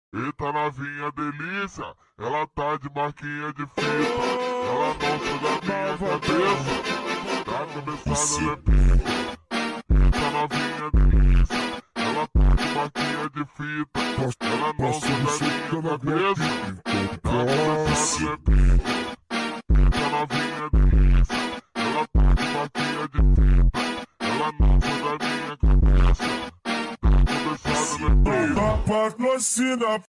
Eita novinha delícia, ela tá de marquinha de fita. Ela não sai da minha cabeça, tá cabeçada ela é pica. Eita novinha delícia, ela tá de marquinha de fita. Ela não sai da minha cabeça, tá cabeçada ela é pica. Eita novinha delícia, ela tá de marquinha de fita. Ela não sai da minha cabeça, tá cabeçada ela é pica. Patrocina